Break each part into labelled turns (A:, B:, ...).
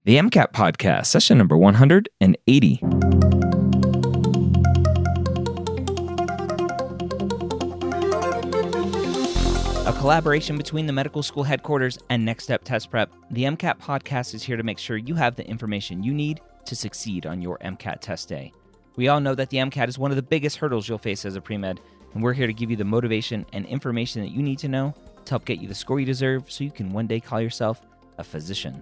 A: The MCAT Podcast, session number 180. A collaboration between the medical school headquarters and Next Step Test Prep, the MCAT Podcast is here to make sure you have the information you need to succeed on your MCAT test day. We all know that the MCAT is one of the biggest hurdles you'll face as a pre-med, and we're here to give you the motivation and information that you need to know to help get you the score you deserve so you can one day call yourself a physician.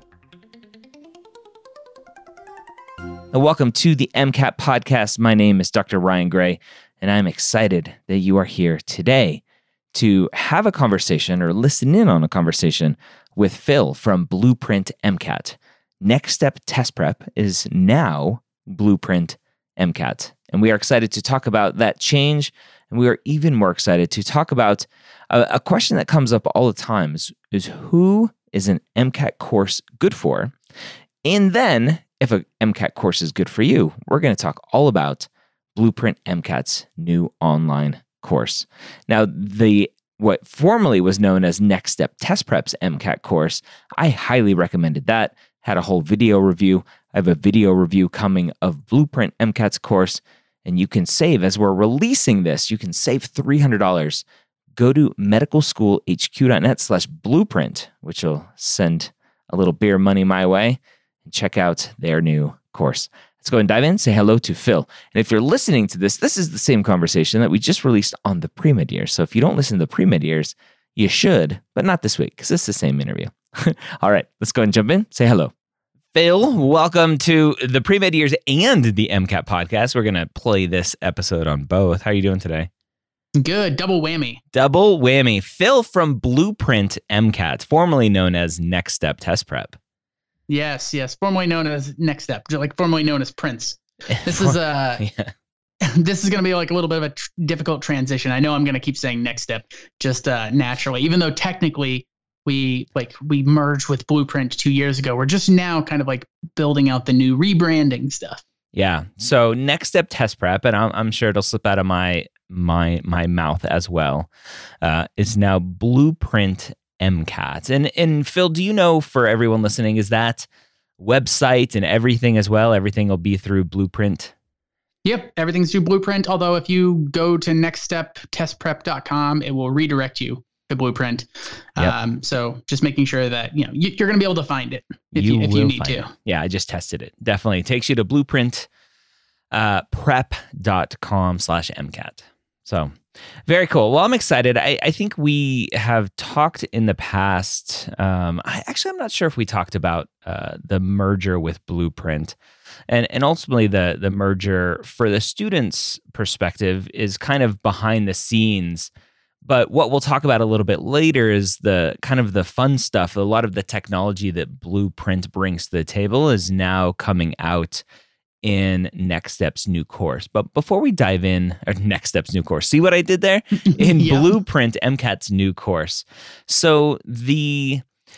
A: Welcome to the MCAT Podcast. My name is Dr. Ryan Gray, and I'm excited that you are here today to have a conversation or listen in on a conversation with Phil from Blueprint MCAT. Next Step Test Prep is now Blueprint MCAT, and we are excited to talk about that change, and we are even more excited to talk about a question that comes up all the time is who is an MCAT course good for? And then, if an MCAT course is good for you, we're going to talk all about Blueprint MCAT's new online course. Now, what formerly was known as Next Step Test Prep's MCAT course, I highly recommended that. Had a whole video review. I have a video review coming of Blueprint MCAT's course, and you can save, as we're releasing this, you can save $300. Go to medicalschoolhq.net/blueprint, which will send a little beer money my way, and check out their new course. Let's go and dive in, say hello to Phil. And if you're listening to this, this is the same conversation that we just released on the pre-med years. So if you don't listen to the pre-med years, you should, but not this week, because it's the same interview. All right, let's go and jump in, say hello. Phil, welcome to the pre-med years and the MCAT podcast. We're going to play this episode on both. How are you doing today?
B: Good. Double whammy.
A: Double whammy. Phil from Blueprint MCAT, formerly known as Next Step Test Prep.
B: Yes. Formerly known as Next Step, like formerly known as Prince. This is this is going to be like a little bit of a difficult transition. I know I'm going to keep saying Next Step just naturally, even though technically we merged with Blueprint 2 years ago. We're just now kind of like building out the new rebranding stuff. Yeah.
A: So Next Step Test Prep, and I'm sure it'll slip out of my mouth as well, is now Blueprint MCAT. And Phil, do you know, for everyone listening, is that website and everything as well? Everything will be through Blueprint?
B: Yep, everything's through Blueprint. Although if you go to nextsteptestprep.com, it will redirect you to Blueprint.
A: Yep.
B: So just making sure that you're going to be able to find it if you need to.
A: Yeah, I just tested it. Definitely takes you to Blueprint prep.com/MCAT. So very cool. Well, I'm excited. I think we have talked in the past. I'm not sure if we talked about the merger with Blueprint. And ultimately, the merger for the students' perspective is kind of behind the scenes. But what we'll talk about a little bit later is the kind of the fun stuff. A lot of the technology that Blueprint brings to the table is now coming out in Next Step's new course. But before we dive in, or Next Step's new course, see what I did there? In
B: Yeah.
A: Blueprint MCAT's new course. So the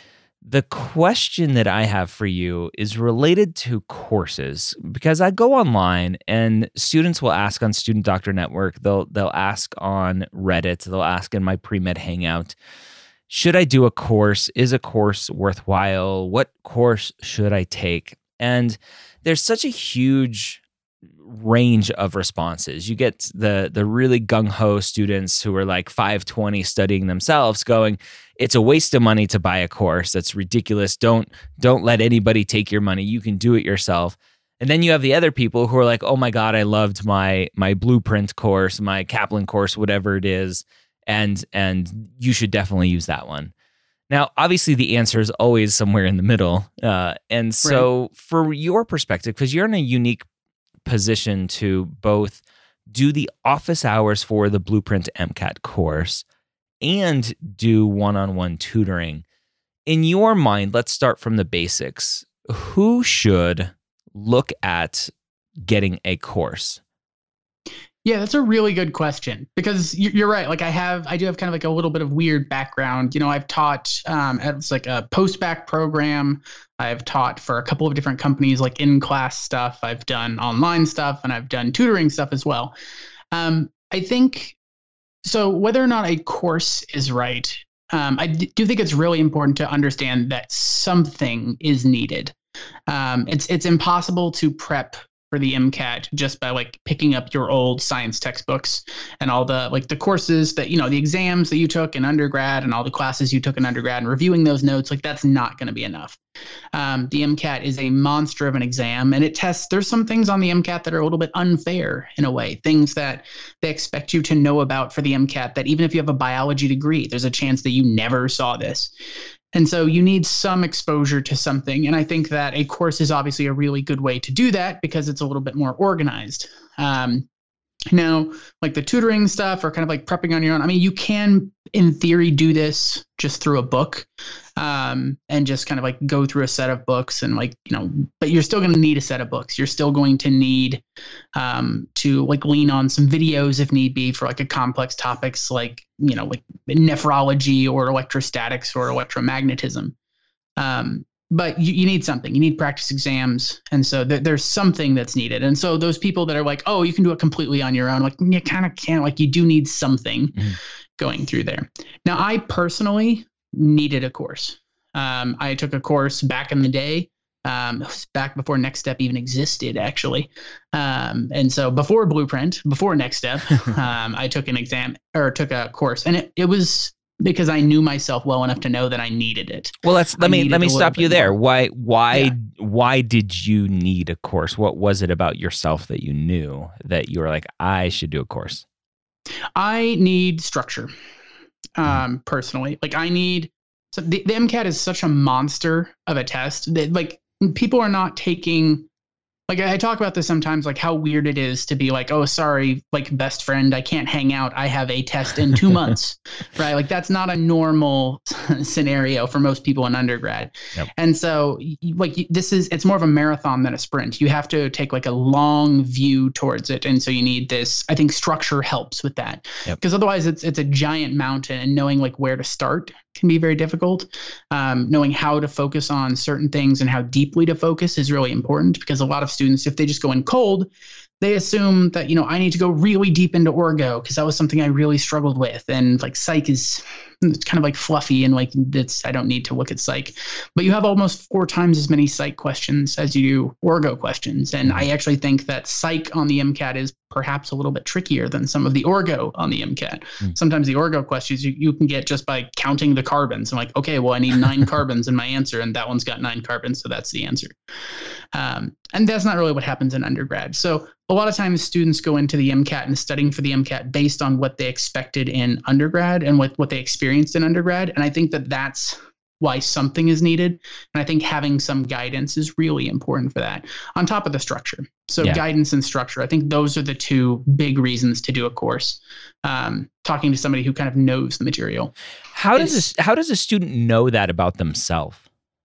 A: question that I have for you is related to courses, because I go online and students will ask on Student Doctor Network, they'll ask on Reddit, they'll ask in my pre-med hangout, should I do a course? Is a course worthwhile? What course should I take? And there's such a huge range of responses. You get the really gung-ho students who are like 520 studying themselves going, it's a waste of money to buy a course. That's ridiculous. Don't let anybody take your money. You can do it yourself. And then you have the other people who are like, oh my God, I loved my Blueprint course, my Kaplan course, whatever it is. And you should definitely use that one. Now, obviously, the answer is always somewhere in the middle. And so
B: Right.
A: For your perspective, because you're in a unique position to both do the office hours for the Blueprint MCAT course and do one-on-one tutoring. In your mind, let's start from the basics. Who should look at getting a course?
B: Yeah, that's a really good question, because you're right. Like I do have kind of like a little bit of weird background. I've taught as like a post-bac program. I've taught for a couple of different companies, like in-class stuff. I've done online stuff, and I've done tutoring stuff as well. I think so. Whether or not a course is right, I do think it's really important to understand that something is needed. It's impossible to prep for the MCAT just by like picking up your old science textbooks and all the like the courses that, you know, the exams that you took in undergrad and all the classes you took in undergrad and reviewing those notes. Like that's not going to be enough. The MCAT is a monster of an exam, and it tests. There's some things on the MCAT that are a little bit unfair in a way, things that they expect you to know about for the MCAT that even if you have a biology degree, there's a chance that you never saw this. And so you need some exposure to something. And I think that a course is obviously a really good way to do that because it's a little bit more organized. Now, like the tutoring stuff or kind of like prepping on your own, I mean, you can, in theory, do this just through a book and just kind of like go through a set of books and like, you know, but you're still going to need a set of books. You're still going to need to like lean on some videos if need be for like a complex topics like, you know, like nephrology or electrostatics or electromagnetism. But you need something. You need practice exams. And so there's something that's needed. And so those people that are like, oh, you can do it completely on your own, like you kind of can't, like you do need something going through there. Now, I personally needed a course. I took a course back in the day, back before Next Step even existed, actually. And so before Blueprint, before Next Step, I took an exam or took a course, and it was because I knew myself well enough to know that I needed it.
A: Well, let me stop you there. Why did you need a course? What was it about yourself that you knew that you were like, I should do a course?
B: I need structure. Personally, like I need, so the MCAT is such a monster of a test that like people are not taking. Like I talk about this sometimes, like how weird it is to be like, oh, sorry, like best friend, I can't hang out. I have a test in 2 months, right? Like that's not a normal scenario for most people in undergrad. Yep. And so like it's more of a marathon than a sprint. You have to take like a long view towards it. And so you need this, I think structure helps with that because otherwise it's a giant mountain, and knowing like where to start can be very difficult. Knowing how to focus on certain things and how deeply to focus is really important, because a lot of students, if they just go in cold, they assume that, you know, I need to go really deep into orgo because that was something I really struggled with. And like psych is it's kind of like fluffy and like I don't need to look at psych. But you have almost 4 times as many psych questions as you do orgo questions. And I actually think that psych on the MCAT is perhaps a little bit trickier than some of the orgo on the MCAT. Sometimes the orgo questions you can get just by counting the carbons. I'm like, okay, well, I need 9 carbons in my answer, and that one's got 9 carbons, so that's the answer. And that's not really what happens in undergrad. So a lot of times students go into the MCAT and studying for the MCAT based on what they expected in undergrad and what they experienced in undergrad. And I think that that's why something is needed. And I think having some guidance is really important for that, on top of the structure. So guidance and structure, I think those are the 2 big reasons to do a course. Talking to somebody who kind of knows the material.
A: How does a student know that about themselves?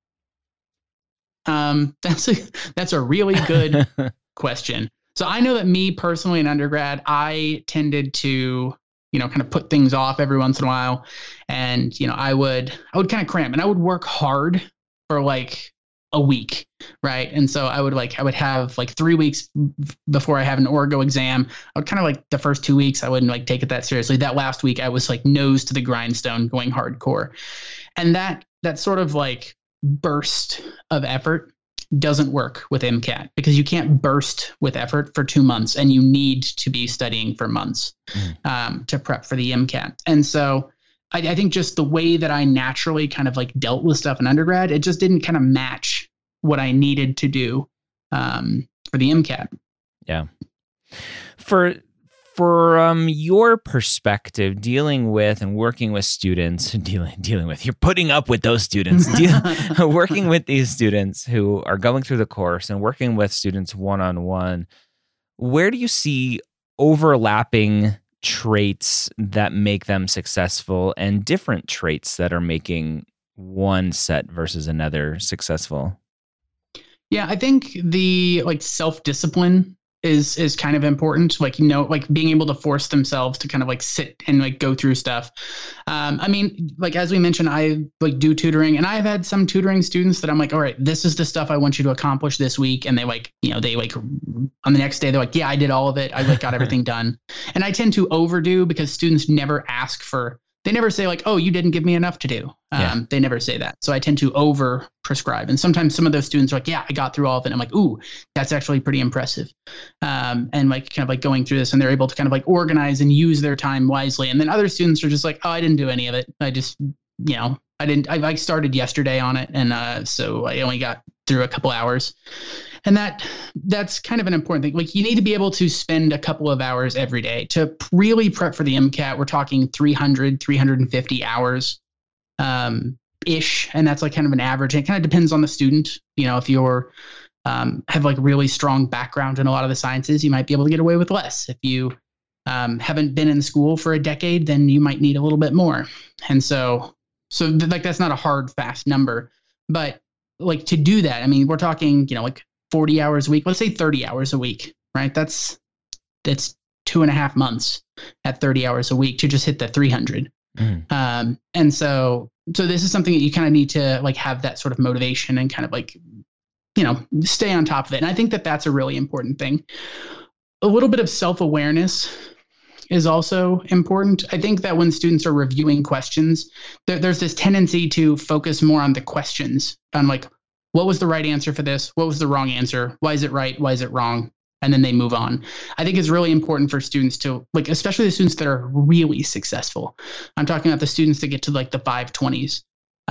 B: That's a really good question. So I know that me personally in undergrad, I tended to, you know, kind of put things off every once in a while. And, you know, I would kind of cram, and I would work hard for like a week. Right. And so I would have like 3 weeks before I have an orgo exam. I would kind of like the first 2 weeks, I wouldn't like take it that seriously. That last week I was like nose to the grindstone going hardcore. And that sort of like burst of effort doesn't work with MCAT, because you can't burst with effort for 2 months, and you need to be studying for months to prep for the MCAT. And so I think just the way that I naturally kind of like dealt with stuff in undergrad, it just didn't kind of match what I needed to do for the MCAT.
A: Yeah. For your perspective, dealing with and working with students, dealing with, you're putting up with those students, working with these students who are going through the course and working with students one-on-one, where do you see overlapping traits that make them successful and different traits that are making one set versus another successful?
B: Yeah, I think the like self-discipline is kind of important. Like, you know, like being able to force themselves to kind of like sit and like go through stuff. I mean, like, as we mentioned, I like do tutoring, and I've had some tutoring students that I'm like, all right, this is the stuff I want you to accomplish this week. And they like, you know, they like on the next day, they're like, yeah, I did all of it. I like got everything done. And I tend to overdo, because students never ask for they never say like, oh, you didn't give me enough to do. They never say that. So I tend to over prescribe. And sometimes some of those students are like, yeah, I got through all of it. And I'm like, ooh, that's actually pretty impressive. And like kind of like going through this, and they're able to kind of like organize and use their time wisely. And then other students are just like, oh, I didn't do any of it. I just, I started yesterday on it. And so I only got through a couple hours. And that's kind of an important thing. Like, you need to be able to spend a couple of hours every day to really prep for the MCAT. We're talking 350 hours ish. And that's like kind of an average. It kind of depends on the student. If you're have like really strong background in a lot of the sciences, you might be able to get away with less. If you haven't been in school for a decade, then you might need a little bit more. And so like, that's not a hard, fast number. But like, to do that, I mean, we're talking, like 40 hours a week, let's say 30 hours a week, right? That's 2.5 months at 30 hours a week to just hit the 300. And so this is something that you kind of need to like have that sort of motivation and kind of like, stay on top of it. And I think that that's a really important thing. A little bit of self-awareness is also important. I think that when students are reviewing questions, there's this tendency to focus more on the questions, on like, what was the right answer for this? What was the wrong answer? Why is it right? Why is it wrong? And then they move on. I think it's really important for students to, like, especially the students that are really successful. I'm talking about the students that get to like the 520s.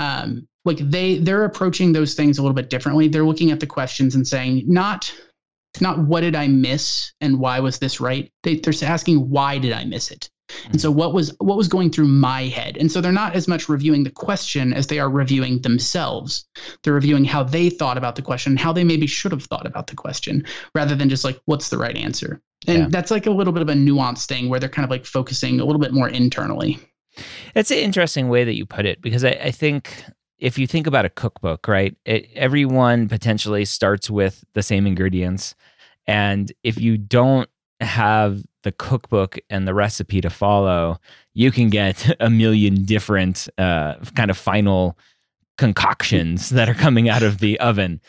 B: Like they're approaching those things a little bit differently. They're looking at the questions and saying, not what did I miss and why was this right? They're asking, why did I miss it? And so what was going through my head? And so they're not as much reviewing the question as they are reviewing themselves. They're reviewing how they thought about the question, how they maybe should have thought about the question, rather than just like, what's the right answer? And that's like a little bit of a nuanced thing where they're kind of like focusing a little bit more internally.
A: It's an interesting way that you put it, because I think if you think about a cookbook, right, everyone potentially starts with the same ingredients. And if you don't have the cookbook and the recipe to follow, you can get a million different kind of final concoctions that are coming out of the oven.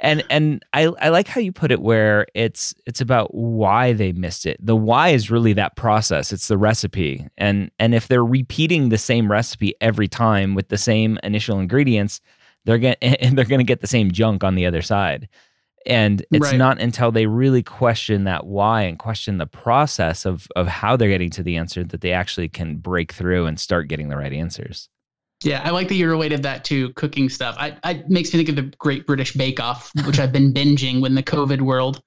A: And I like how you put it, where it's about why they missed it. The why is really that process. It's the recipe. And if they're repeating the same recipe every time with the same initial ingredients, they're going to get the same junk on the other side. And it's not until they really question that why and question the process of how they're getting to the answer that they actually can break through and start getting the right answers.
B: Yeah, I like that you related that to cooking stuff. It makes me think of the Great British Bake Off, which I've been binging in the COVID world,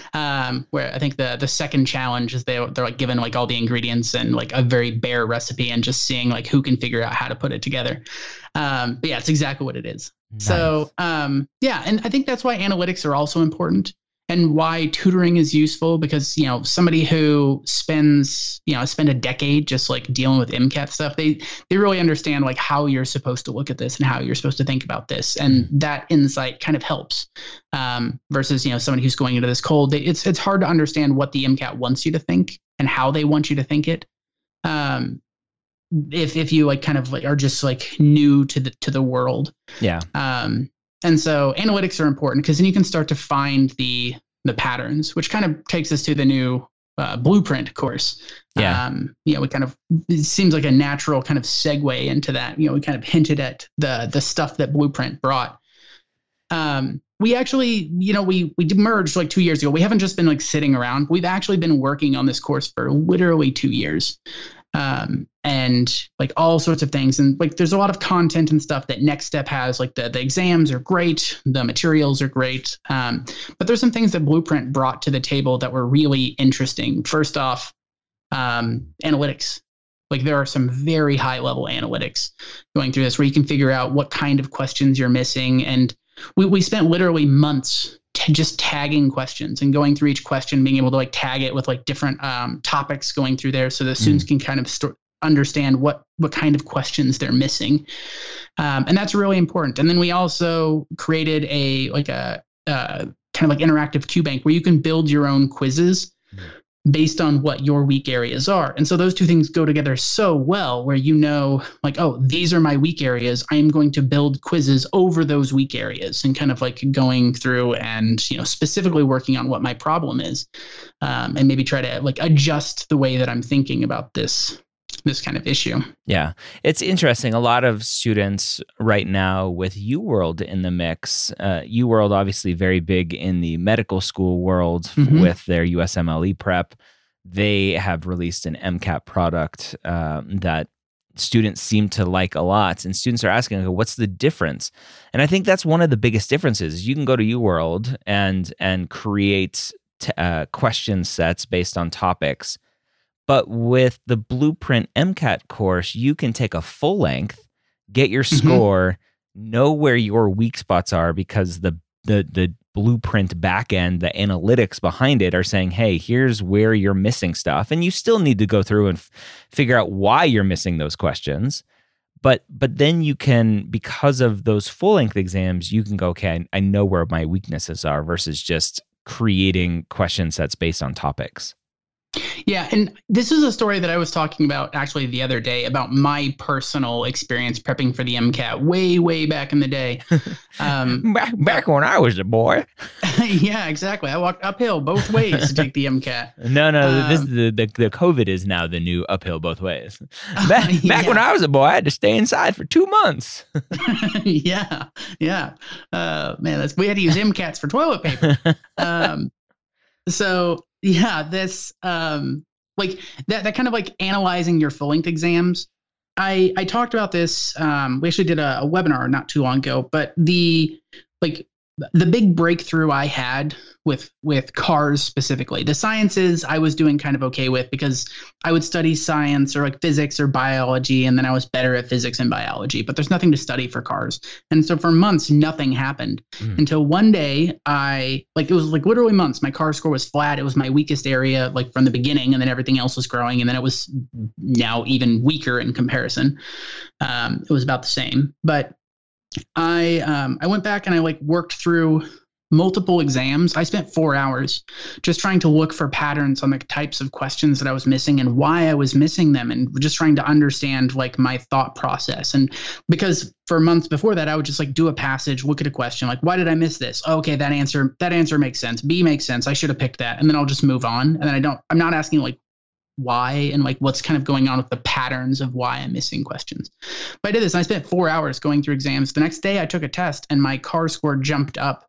B: where I think the second challenge is they're like given like all the ingredients and like a very bare recipe and just seeing like who can figure out how to put it together. But yeah, it's exactly what it is. Nice. So yeah, and I think that's why analytics are also important. And why tutoring is useful, because, somebody who spend a decade just like dealing with MCAT stuff, they really understand like how you're supposed to look at this and how you're supposed to think about this. And that insight kind of helps versus, somebody who's going into this cold. It's hard to understand what the MCAT wants you to think and how they want you to think it. If you like kind of like are just like new to the world. Yeah. And so analytics are important, because then you can start to find the patterns, which kind of takes us to the new Blueprint course. Yeah. It seems like a natural kind of segue into that. We kind of hinted at the stuff that Blueprint brought. We actually, we merged like 2 years ago. We haven't just been like sitting around. We've actually been working on this course for literally 2 years. And like all sorts of things. And like, there's a lot of content and stuff that Next Step has, like the exams are great. The materials are great. But there's some things that Blueprint brought to the table that were really interesting. First off, analytics. Like, there are some very high level analytics going through this where you can figure out what kind of questions you're missing. And we spent literally months just tagging questions and going through each question, being able to like tag it with like different topics going through there, so the students can kind of understand what kind of questions they're missing. And that's really important. And then we also created a kind of like interactive QBank where you can build your own quizzes based on what your weak areas are. And so those two things go together so well, where like, oh, these are my weak areas. I am going to build quizzes over those weak areas, and kind of like going through and, specifically working on what my problem is, and maybe try to like adjust the way that I'm thinking about this this kind of issue.
A: Yeah. It's interesting. A lot of students right now with UWorld in the mix, UWorld obviously very big in the medical school world with their USMLE prep. They have released an MCAT product that students seem to like a lot, and students are asking, like, what's the difference? And I think that's one of the biggest differences. You can go to UWorld and create question sets based on topics. But with the Blueprint MCAT course, you can take a full length, get your score, know where your weak spots are, because the Blueprint backend, the analytics behind it are saying, hey, here's where you're missing stuff. And you still need to go through and figure out why you're missing those questions. But then you can, because of those full-length exams, you can go, okay, I know where my weaknesses are, versus just creating question sets based on topics.
B: Yeah, and this is a story that I was talking about actually the other day about my personal experience prepping for the MCAT way back in the day.
A: Back when I was a boy.
B: Yeah, exactly. I walked uphill both ways to take the MCAT.
A: No, this is the COVID is now the new uphill both ways. Back when I was a boy, I had to stay inside for 2 months.
B: Yeah. Man, we had to use MCATs for toilet paper. So yeah, this like that kind of like analyzing your full length exams. I talked about this. We actually did a webinar not too long ago, but the big breakthrough I had with cars specifically, the sciences I was doing kind of okay with, because I would study science or like physics or biology, and then I was better at physics and biology, but there's nothing to study for cars. And so for months, nothing happened until one day it was like literally months. My car score was flat. It was my weakest area, like from the beginning, and then everything else was growing. And then it was now even weaker in comparison. It was about the same, but I went back and I worked through multiple exams. I spent 4 hours just trying to look for patterns on the types of questions that I was missing and why I was missing them, and just trying to understand my thought process. And because for months before that, I would just do a passage, look at a question, why did I miss this? Oh, okay, that answer makes sense. B makes sense. I should have picked that. And then I'll just move on. And then I'm not asking why and what's kind of going on with the patterns of why I'm missing questions. But I did this and I spent 4 hours going through exams. The next day I took a test and my car score jumped up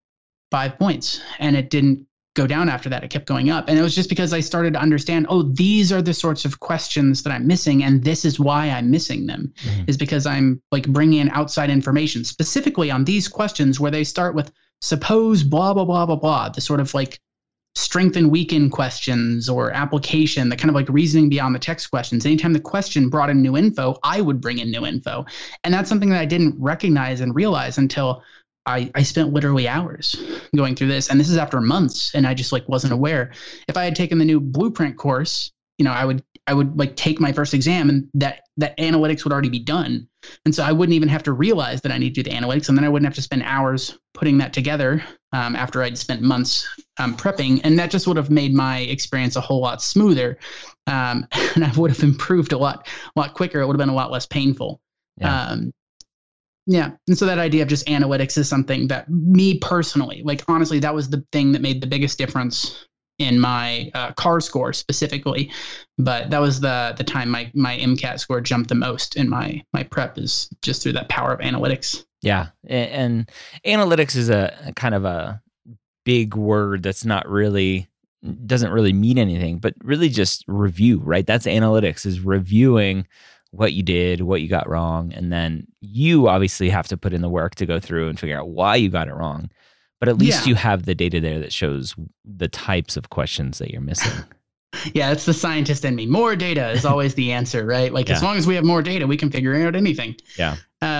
B: 5 points, and it didn't go down after that. It kept going up. And it was just because I started to understand, these are the sorts of questions that I'm missing. And this is why I'm missing them, is because I'm bringing in outside information specifically on these questions where they start with suppose blah, blah, blah, blah, blah, the sort of strength and weaken questions, or application, the kind of reasoning beyond the text questions. Anytime the question brought in new info, I would bring in new info. And that's something that I didn't recognize and realize until I spent literally hours going through this. And this is after months, and I just wasn't aware. If I had taken the new Blueprint course, I would take my first exam, and that analytics would already be done. And so I wouldn't even have to realize that I need to do the analytics. And then I wouldn't have to spend hours putting that together after I'd spent months prepping. And that just would have made my experience a whole lot smoother. And I would have improved a lot quicker. It would have been a lot less painful.
A: Yeah.
B: Yeah. And so that idea of just analytics is something that me personally, honestly, that was the thing that made the biggest difference in my car score specifically. But that was the time my MCAT score jumped the most in my prep, is just through that power of analytics.
A: Yeah. And analytics is a kind of a big word that's doesn't really mean anything, but really just review, right? That's analytics, is reviewing what you did, what you got wrong. And then you obviously have to put in the work to go through and figure out why you got it wrong. But at least you have the data there that shows the types of questions that you're missing.
B: Yeah, that's the scientist in me. More data is always the answer, right? As long as we have more data, we can figure out anything.
A: Yeah.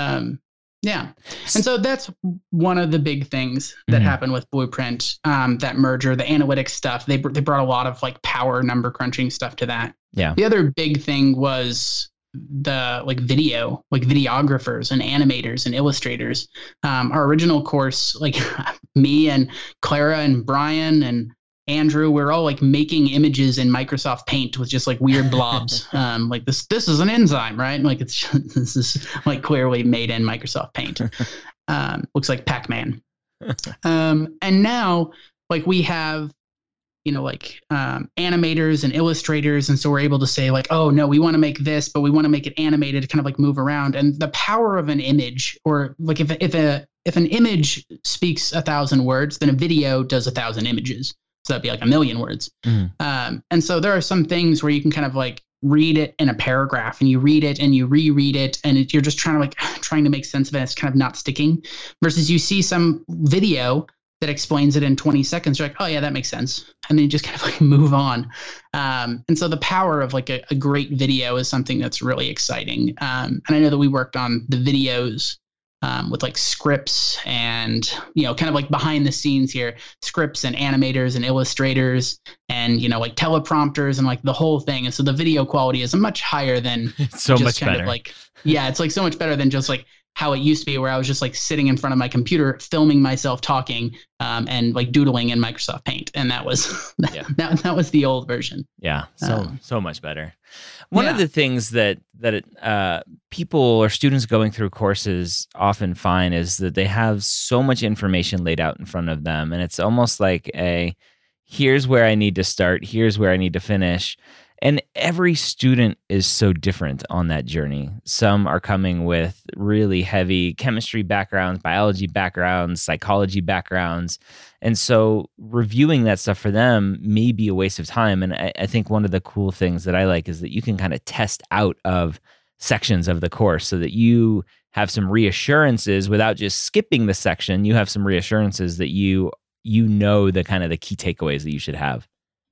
B: Yeah. And so that's one of the big things that happened with Blueprint, that merger, the analytics stuff. They brought a lot of power number crunching stuff to that.
A: Yeah.
B: The other big thing was the video, videographers and animators and illustrators. Our original course, me and Clara and Brian and Andrew, we're all making images in Microsoft Paint with just weird blobs. This is an enzyme, right? This is clearly made in Microsoft Paint. Looks like Pac-Man. And now we have animators and illustrators. And so we're able to say like, oh no, we want to make this, but we want to make it animated to kind of like move around. And the power of an image, or like if an image speaks 1,000 words, then a video does 1,000 images. So that'd be like 1,000,000 words. And so there are some things where you can kind of like read it in a paragraph, and you read it and you reread it, and you're just trying to make sense of it. It's kind of not sticking, versus you see some video that explains it in 20 seconds. You're like, oh yeah, that makes sense. And then you just kind of like move on. And so the power of like a great video is something that's really exciting. And I know that we worked on the videos with like scripts and, kind of like behind the scenes here, scripts and animators and illustrators and, like teleprompters and like the whole thing. And so the video quality is much higher than
A: so much better.
B: It's like so much better than just like how it used to be, where I was just like sitting in front of my computer, filming myself talking and like doodling in Microsoft Paint. And that was, that was the old version.
A: Yeah. So much better. One of the things that people or students going through courses often find is that they have so much information laid out in front of them. And it's almost like here's where I need to start. Here's where I need to finish. And every student is so different on that journey. Some are coming with really heavy chemistry backgrounds, biology backgrounds, psychology backgrounds. And so reviewing that stuff for them may be a waste of time. And I think one of the cool things that I like is that you can kind of test out of sections of the course so that you have some reassurances without just skipping the section. You have some reassurances that you know the kind of the key takeaways that you should have.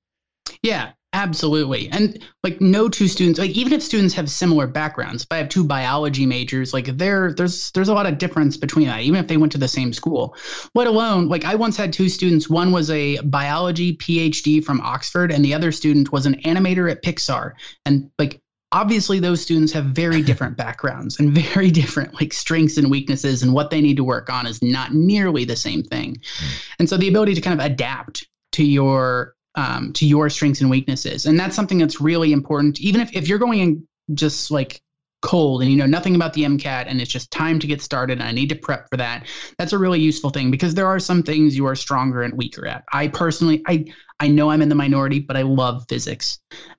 B: Yeah. Absolutely. And like no two students, like even if students have similar backgrounds, if I have two biology majors, like there's a lot of difference between that, even if they went to the same school, let alone like I once had two students. One was a biology PhD from Oxford, and the other student was an animator at Pixar. And like, obviously those students have very different backgrounds and very different like strengths and weaknesses, and what they need to work on is not nearly the same thing. And so the ability to kind of adapt to your strengths and weaknesses. And that's something that's really important. Even if you're going in just like cold and you know nothing about the MCAT and it's just time to get started and I need to prep for that, that's a really useful thing, because there are some things you are stronger and weaker at. I personally, I know I'm in the minority, but I love physics.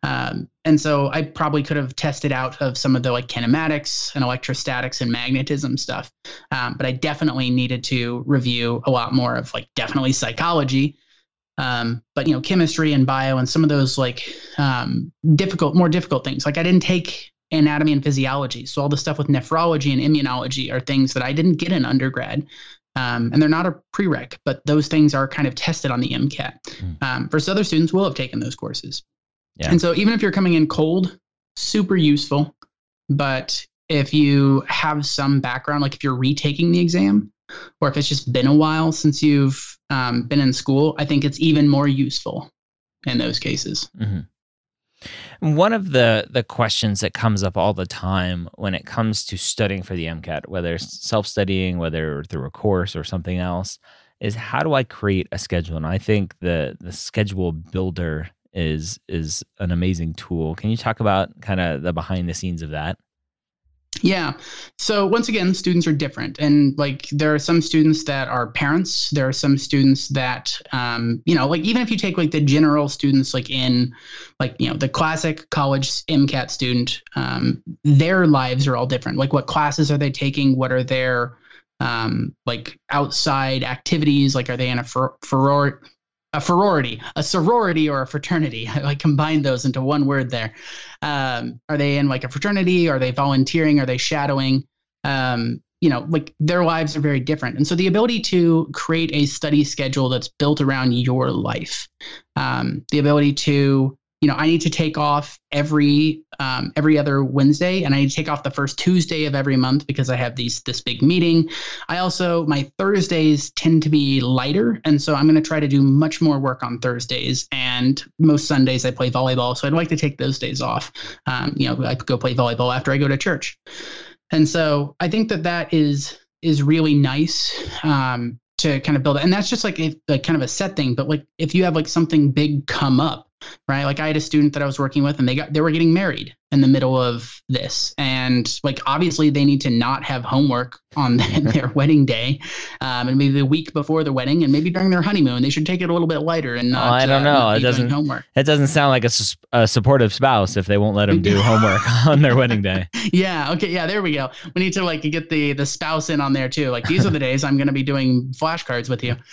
B: And so I probably could have tested out of some of the like kinematics and electrostatics and magnetism stuff. But I definitely needed to review a lot more of like definitely psychology. But chemistry and bio and some of those like more difficult things. Like I didn't take anatomy and physiology, so all the stuff with nephrology and immunology are things that I didn't get in undergrad, and they're not a prereq, but those things are kind of tested on the MCAT. Versus other students will have taken those courses, and so even if you're coming in cold, super useful. But if you have some background, like if you're retaking the exam, or if it's just been a while since you've been in school, I think it's even more useful in those cases.
A: One of the questions that comes up all the time when it comes to studying for the MCAT, whether it's self-studying, whether through a course or something else, is how do I create a schedule? And I think the schedule builder is an amazing tool. Can you talk about kind of the behind the scenes of that?
B: Yeah. So once again, students are different. And like there are some students that are parents. There are some students that, like even if you take like the general students, like in like, the classic college MCAT student, their lives are all different. Like what classes are they taking? What are their like outside activities? Like are they in a sorority or a fraternity? I like combined those into one word there. Are they in like a fraternity? Are they volunteering? Are they shadowing? Like their lives are very different. And so the ability to create a study schedule that's built around your life, the ability to, I need to take off every other Wednesday, and I need to take off the first Tuesday of every month because I have this big meeting. My Thursdays tend to be lighter, and so I'm going to try to do much more work on Thursdays. And most Sundays I play volleyball, so I'd like to take those days off. I could go play volleyball after I go to church, and so I think that is really nice to kind of build it. And that's just like kind of a set thing. But like if you have like something big come up, right? Like I had a student that I was working with and they were getting married in the middle of this. And like, obviously they need to not have homework on their wedding day. And maybe the week before the wedding and maybe during their honeymoon, they should take it a little bit lighter and not,
A: I don't know. It doesn't,
B: homework.
A: It doesn't sound like a supportive spouse if they won't let them do homework on their wedding day.
B: Yeah. Okay. Yeah. There we go. We need to like get the spouse in on there too. Like these are the days I'm going to be doing flashcards with you.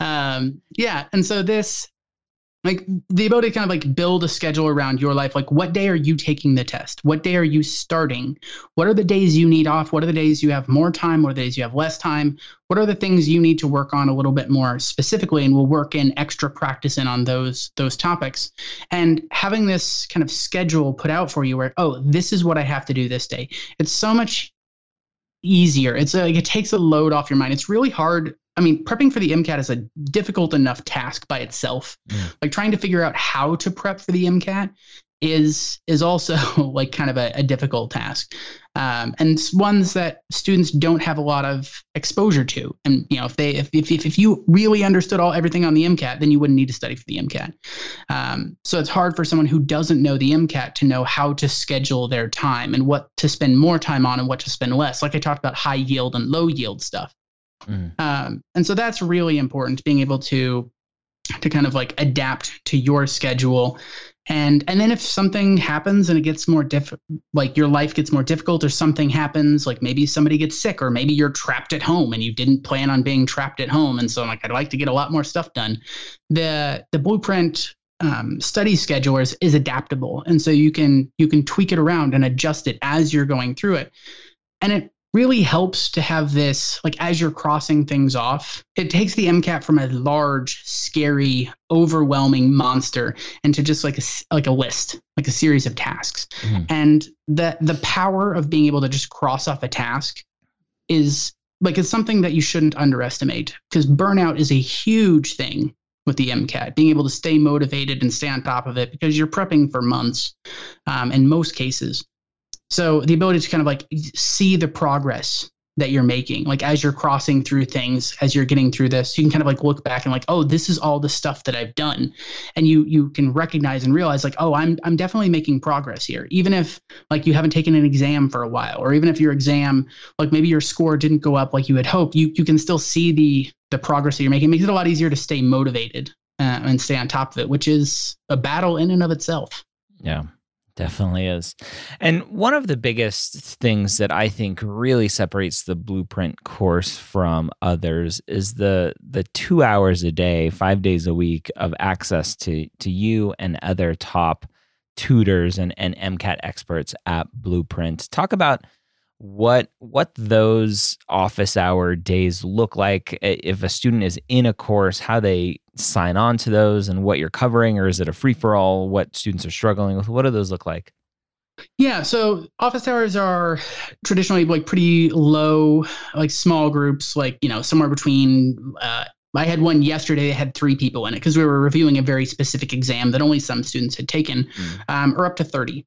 B: Yeah. And so this, like the ability to kind of like build a schedule around your life, like what day are you taking the test? What day are you starting? What are the days you need off? What are the days you have more time? What are the days you have less time? What are the things you need to work on a little bit more specifically? And we'll work in extra practice in on those topics. And having this kind of schedule put out for you where, oh, this is what I have to do this day. It's so much easier. It's like it takes a load off your mind. It's really hard. I mean, prepping for the MCAT is a difficult enough task by itself. Like trying to figure out how to prep for the MCAT is also like kind of a difficult task. And ones that students don't have a lot of exposure to. And you know, if you really understood everything on the MCAT, then you wouldn't need to study for the MCAT. So it's hard for someone who doesn't know the MCAT to know how to schedule their time and what to spend more time on and what to spend less. Like I talked about high yield and low yield stuff. And so that's really important, being able to kind of like adapt to your schedule. And then if something happens and it gets more like your life gets more difficult or something happens, like maybe somebody gets sick or maybe you're trapped at home and you didn't plan on being trapped at home. And so like, I'd like to get a lot more stuff done. The Blueprint study scheduler is adaptable. And so you can tweak it around and adjust it as you're going through it. And it really helps to have this, like as you're crossing things off, it takes the MCAT from a large, scary, overwhelming monster into just like a list, like a series of tasks. And the power of being able to just cross off a task is like, it's something that you shouldn't underestimate, because burnout is a huge thing with the MCAT, being able to stay motivated and stay on top of it because you're prepping for months in most cases. So the ability to kind of like see the progress that you're making, like as you're crossing through things, as you're getting through this, you can kind of like look back and like, oh, this is all the stuff that I've done. And you can recognize and realize like, oh, I'm definitely making progress here. Even if like you haven't taken an exam for a while, or even if your exam, like maybe your score didn't go up like you had hoped, you can still see the progress that you're making. It makes it a lot easier to stay motivated and stay on top of it, which is a battle in and of itself.
A: Yeah. Definitely is. And one of the biggest things that I think really separates the Blueprint course from others is the 2 hours a day, 5 days a week of access to you and other top tutors and MCAT experts at Blueprint. Talk about what those office hour days look like. If a student is in a course, how they sign on to those and what you're covering, or is it a free-for-all, what students are struggling with? What do those look like?
B: Yeah, so office hours are traditionally like pretty low, like small groups, like, you know, somewhere between, I had one yesterday that had 3 people in it because we were reviewing a very specific exam that only some students had taken, or up to 30.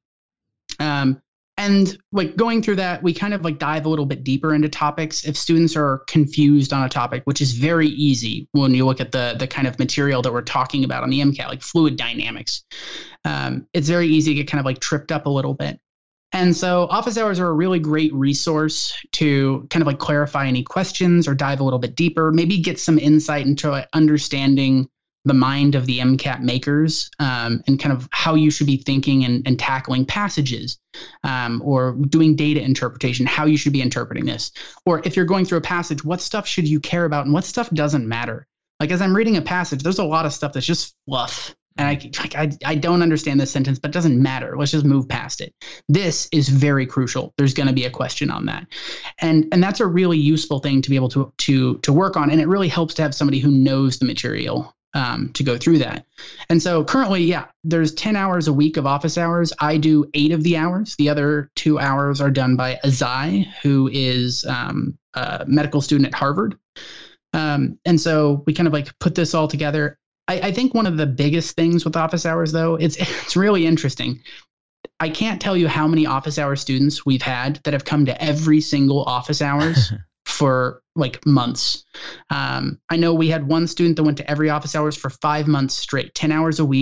B: And like going through that, we kind of like dive a little bit deeper into topics. If students are confused on a topic, which is very easy when you look at the kind of material that we're talking about on the MCAT, like fluid dynamics, it's very easy to get kind of like tripped up a little bit. And so office hours are a really great resource to kind of like clarify any questions or dive a little bit deeper, maybe get some insight into understanding the mind of the MCAT makers, and kind of how you should be thinking and tackling passages, or doing data interpretation, how you should be interpreting this. Or if you're going through a passage, what stuff should you care about and what stuff doesn't matter? Like as I'm reading a passage, there's a lot of stuff that's just fluff. And I don't understand this sentence, but it doesn't matter. Let's just move past it. This is very crucial. There's going to be a question on that. And that's a really useful thing to be able to work on. And it really helps to have somebody who knows the material to go through that. And so currently, yeah, there's 10 hours a week of office hours. I do 8 of the hours. The other 2 hours are done by Azai, who is a medical student at Harvard. And so we kind of like put this all together. I think one of the biggest things with office hours, though, it's really interesting. I can't tell you how many office hour students we've had that have come to every single office hours for like months. I know we had one student that went to every office hours for 5 months straight, 10 hours a week,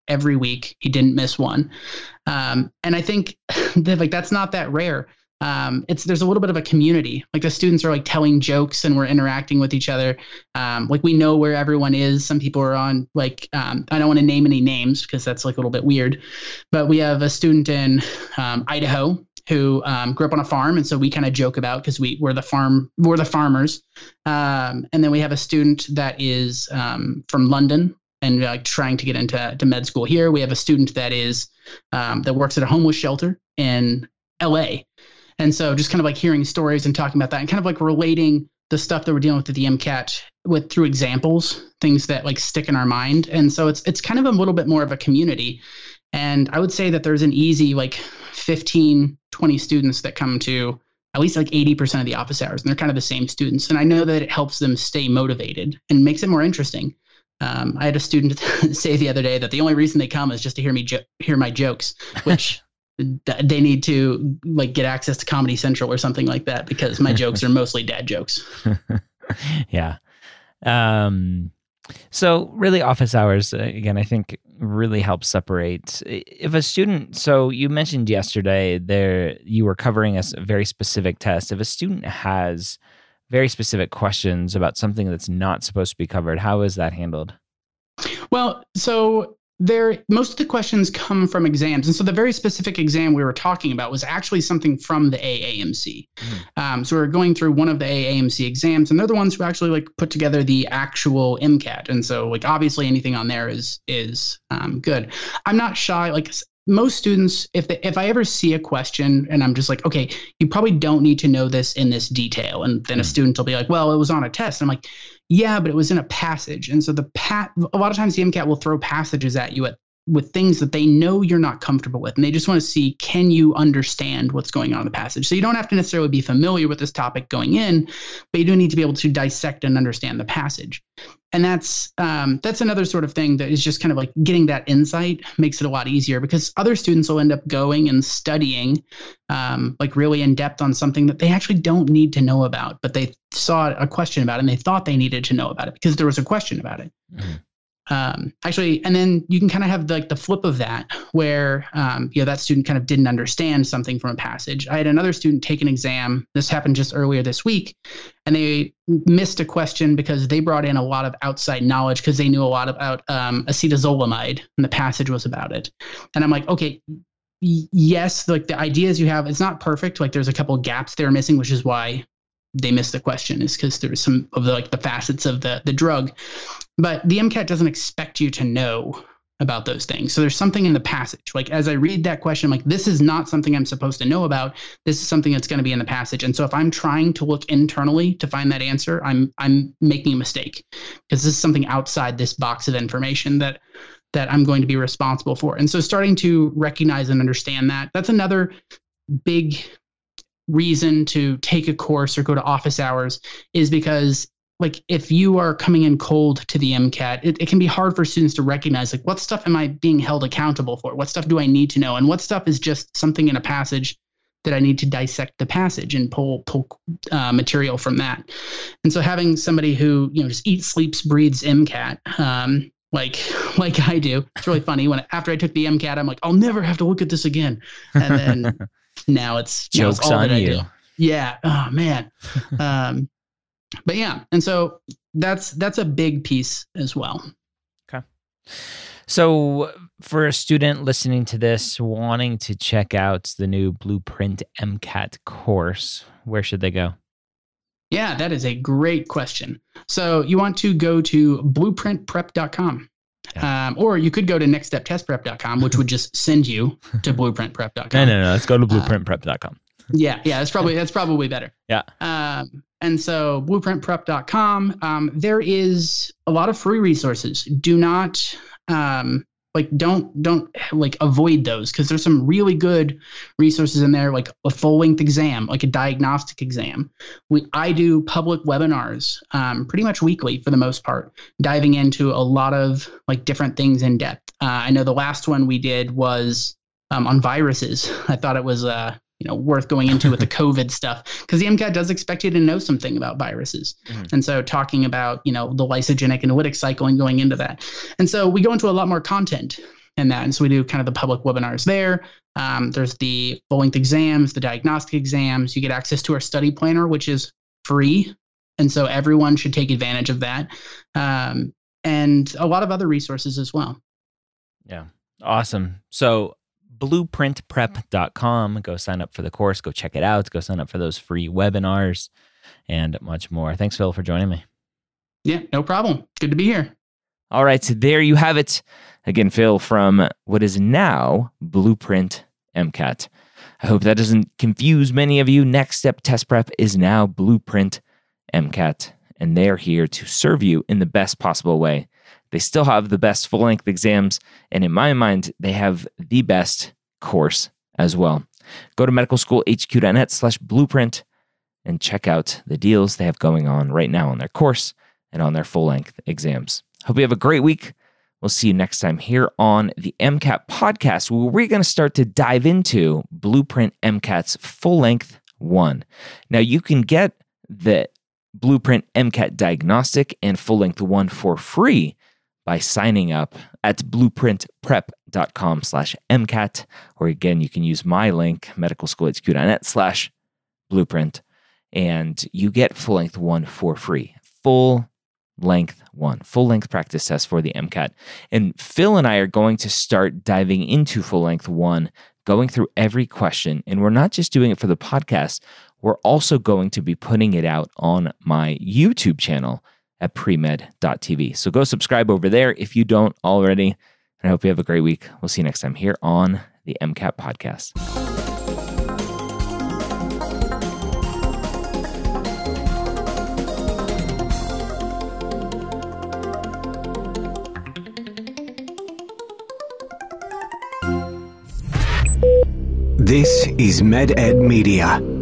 B: every week. He didn't miss one. And I think that, like, that's not that rare. There's a little bit of a community. Like, the students are like telling jokes and we're interacting with each other. Like, we know where everyone is. Some people are on, like, I don't want to name any names because that's like a little bit weird, but we have a student in Idaho who grew up on a farm, and so we kind of joke about, because we're the farmers. And then we have a student that is from London and like trying to get into med school here. We have a student that is that works at a homeless shelter in LA. And so just kind of like hearing stories and talking about that and kind of like relating the stuff that we're dealing with at the MCAT through examples, things that like stick in our mind. And so it's kind of a little bit more of a community. And I would say that there's an easy like 15, 20 students that come to at least like 80% of the office hours, and they're kind of the same students. And I know that it helps them stay motivated and makes it more interesting. I had a student say the other day that the only reason they come is just to hear my jokes, which they need to like get access to Comedy Central or something like that, because my jokes are mostly dad jokes.
A: Yeah. So really, office hours, again, I think really helps separate. If a student, so you mentioned yesterday there you were covering a very specific test. If a student has very specific questions about something that's not supposed to be covered, how is that handled?
B: Well, so most of the questions come from exams. And so the very specific exam we were talking about was actually something from the AAMC. So we're going through one of the AAMC exams, and they're the ones who actually like put together the actual MCAT. And so like obviously anything on there is good. I'm not shy. Like most students, if I ever see a question and I'm just like, okay, you probably don't need to know this in this detail. And then a student will be like, well, it was on a test. And I'm like, yeah, but it was in a passage. And so a lot of times the MCAT will throw passages at you with things that they know you're not comfortable with. And they just want to see, can you understand what's going on in the passage? So you don't have to necessarily be familiar with this topic going in, but you do need to be able to dissect and understand the passage. And that's another sort of thing that is just kind of like getting that insight makes it a lot easier, because other students will end up going and studying like really in depth on something that they actually don't need to know about, but they saw a question about it and they thought they needed to know about it because there was a question about it. Actually, and then you can kind of have the flip of that where, that student kind of didn't understand something from a passage. I had another student take an exam. This happened just earlier this week, and they missed a question because they brought in a lot of outside knowledge because they knew a lot about acetazolamide, and the passage was about it. And I'm like, okay, yes, like the ideas you have, it's not perfect. Like there's a couple gaps they're missing, which is why they missed the question, is because there's some of the facets of the drug. But the MCAT doesn't expect you to know about those things. So there's something in the passage. Like as I read that question, I'm like, this is not something I'm supposed to know about. This is something that's going to be in the passage. And so if I'm trying to look internally to find that answer, I'm making a mistake, because this is something outside this box of information that I'm going to be responsible for. And so starting to recognize and understand that's another big reason to take a course or go to office hours, is because like if you are coming in cold to the MCAT, it can be hard for students to recognize like what stuff am I being held accountable for? What stuff do I need to know? And what stuff is just something in a passage that I need to dissect the passage and pull material from that. And so having somebody who, just eats, sleeps, breathes MCAT, like I do, it's really funny. After I took the MCAT, I'm like, I'll never have to look at this again. And then now it's
A: jokes
B: all
A: on
B: that
A: you.
B: I do. Yeah. Oh man. But yeah, and so that's a big piece as well.
A: Okay. So for a student listening to this, wanting to check out the new Blueprint MCAT course, where should they go?
B: Yeah, that is a great question. So you want to go to blueprintprep.com. Yeah. Or you could go to nextsteptestprep.com, which would just send you to blueprintprep.com.
A: No. Let's go to blueprintprep.com.
B: Yeah, that's probably better.
A: Yeah.
B: And so blueprintprep.com, there is a lot of free resources. Do not don't avoid those, because there's some really good resources in there, like a full-length exam, like a diagnostic exam. I do public webinars pretty much weekly for the most part, diving into a lot of like different things in depth. I know the last one we did was on viruses. I thought it was worth going into with the COVID stuff, because the MCAT does expect you to know something about viruses. And so talking about, the lysogenic analytic cycle and going into that. And so we go into a lot more content. in that. And so we do kind of the public webinars there. There's the full-length exams, the diagnostic exams. You get access to our study planner, which is free. And so everyone should take advantage of that. And a lot of other resources as well.
A: Yeah. Awesome. So blueprintprep.com, go sign up for the course, go check it out, go sign up for those free webinars and much more. Thanks, Phil, for joining me.
B: Yeah, no problem. Good to be here.
A: All right, so there you have it. Again, Phil from what is now Blueprint MCAT. I hope that doesn't confuse many of you. Next Step Test Prep is now Blueprint MCAT, and they're here to serve you in the best possible way. They still have the best full-length exams, and in my mind, they have the best course as well. Go to medicalschoolhq.net/blueprint and check out the deals they have going on right now on their course and on their full-length exams. Hope you have a great week. We'll see you next time here on the MCAT podcast, where we're going to start to dive into Blueprint MCAT's full-length 1. Now, you can get the Blueprint MCAT Diagnostic and full-length 1 for free by signing up at blueprintprep.com/MCAT, or again, you can use my link, medicalschoolhq.net/blueprint, and you get full-length 1 for free. Full-length 1, full-length practice test for the MCAT. And Phil and I are going to start diving into full-length 1, going through every question, and we're not just doing it for the podcast, we're also going to be putting it out on my YouTube channel at premed.tv. So go subscribe over there if you don't already. And I hope you have a great week. We'll see you next time here on the MCAT podcast.
C: This is MedEd Media.